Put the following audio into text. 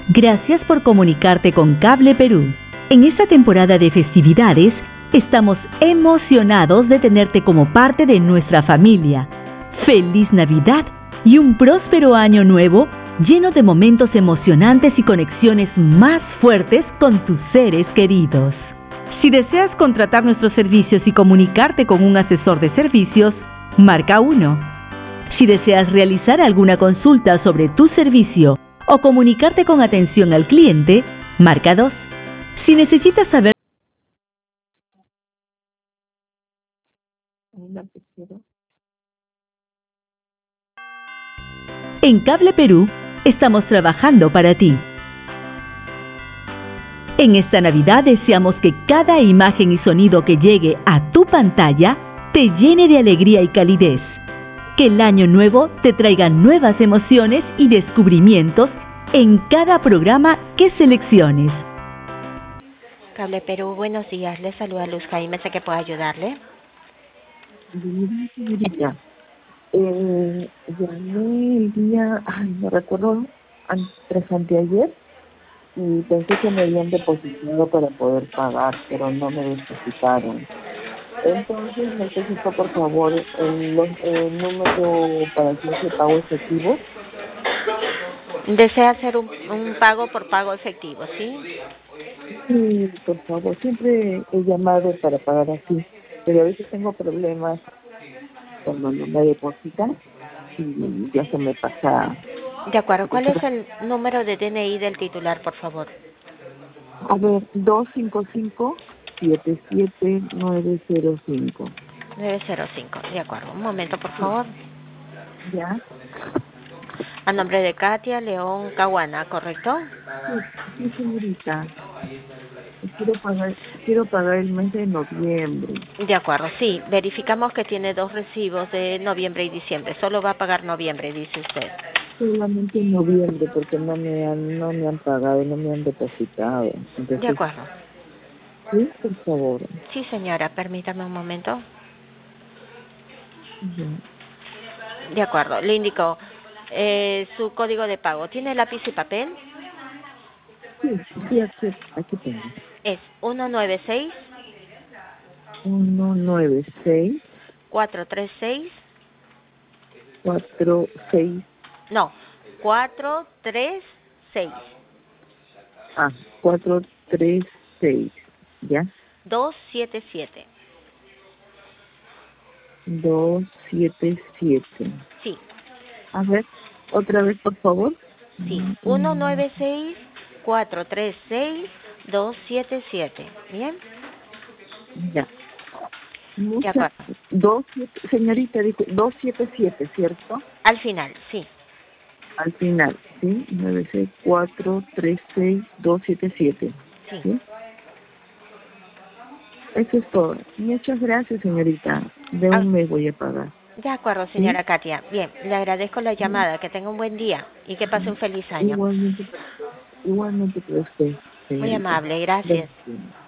Gracias por comunicarte con Cable Perú. En esta temporada de festividades, estamos emocionados de tenerte como parte de nuestra familia. ¡Feliz Navidad y un próspero año nuevo lleno de momentos emocionantes y conexiones más fuertes con tus seres queridos! Si deseas contratar nuestros servicios y comunicarte con un asesor de servicios, marca 1. Si deseas realizar alguna consulta sobre tu servicio o comunicarte con atención al cliente, marca 2. Si necesitas saber... En Cable Perú, estamos trabajando para ti. En esta Navidad deseamos que cada imagen y sonido que llegue a tu pantalla te llene de alegría y calidez. Que el año nuevo te traiga nuevas emociones y descubrimientos en cada programa que selecciones. Cable Perú, buenos días. Le saluda Luz Jaime, sé que puedo ayudarle. Señorita, llamé el día, no recuerdo, anteayer, y pensé que me habían depositado para poder pagar, pero no me depositaron. Entonces necesito, por favor, el número para que ese pago efectivo. ¿Desea hacer un pago por pago efectivo, sí? Sí, por favor, siempre he llamado para pagar así, pero a veces tengo problemas cuando no me depositan y ya se me pasa. De acuerdo. ¿Cuál es el número de DNI del titular, por favor? A ver, 255-77905. 905, de acuerdo. Un momento, por favor. ¿Ya? A nombre de Katia León Caguana, ¿correcto? Sí, señorita. Quiero pagar el mes de noviembre. De acuerdo, sí. Verificamos que tiene 2 recibos de noviembre y diciembre. Solo va a pagar noviembre, dice usted. Solamente en noviembre, porque no me han pagado, no me han depositado. Entonces, De acuerdo. Sí, por favor. Sí, señora, permítame un momento. Ya. De acuerdo, le indico su código de pago. ¿Tiene lápiz y papel? Sí, aquí tengo. Es 196 196 436 46. no, 436 436. ¿Ya? 277. 277. Sí, A ver, otra vez, por favor. sí. 196 436 277. ¿Bien? Ya. De acuerdo. Señorita, dijo 277, ¿cierto? Al final, sí. Al final, ¿sí? 96436 277. Sí. ¿Sí? Eso es todo. Muchas gracias, señorita. De un mes voy a pagar. De acuerdo, señora Katia. Bien, le agradezco la llamada. Que tenga un buen día y que pase un feliz año. Igualmente para usted, señorita. Muy amable, gracias.